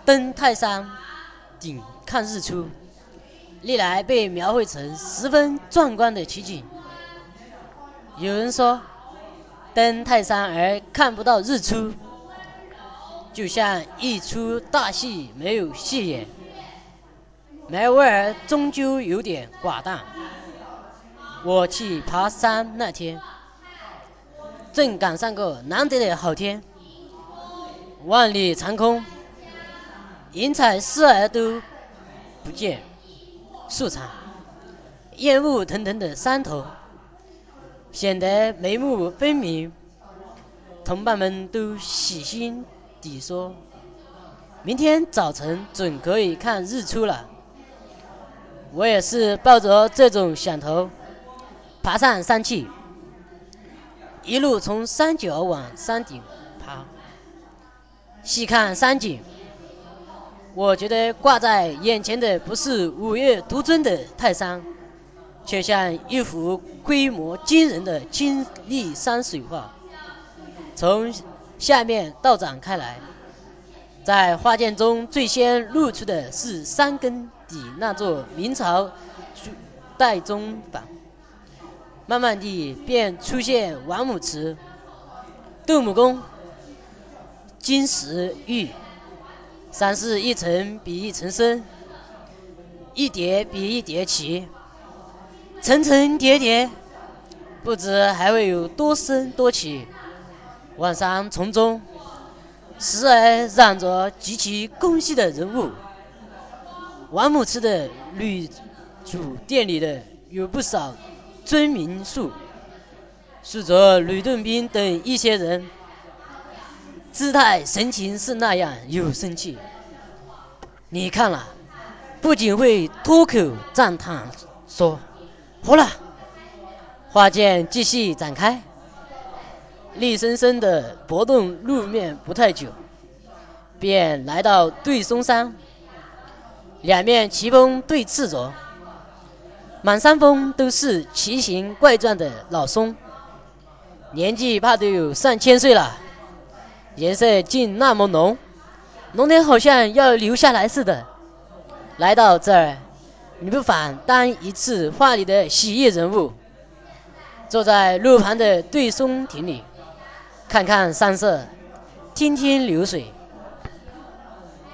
登泰山顶看日出，历来被描绘成十分壮观的奇景。有人说，登泰山而看不到日出，就像一出大戏没有戏演，美味儿终究有点寡淡。我去爬山那天，正赶上个难得的好天，万里长空，云彩丝儿都不见，树场烟雾腾腾的山头显得眉目分明。同伴们都喜心地说，明天早晨准可以看日出了。我也是抱着这种想头爬上山去，一路从山脚往山顶爬，细看山景。我觉得挂在眼前的不是五岳独尊的泰山，却像一幅规模惊人的青绿山水画，从下面倒展开来。在画卷中最先露出的是山根底那座明朝代宗坊，慢慢地便出现王母祠、杜母宫、金石玉，山势一层比一层深，一叠比一叠起，层层叠叠，不知还会有多深多起。晚上丛中时而染着极其工细的人物，王母祠的女主殿里的有不少尊名树，树着吕洞宾等一些人，姿态神情是那样有生气，你看了不仅会脱口赞叹说活了。画卷继续展开，厉生生的搏动路面不太久，便来到对松山，两面奇峰对峙着，满山峰都是奇形怪状的老松，年纪怕都有上千岁了，颜色竟那么浓，浓得好像要流下来似的。来到这儿，你不妨当一次画里的喜悦人物，坐在路旁的对松亭里，看看山色，听听流水，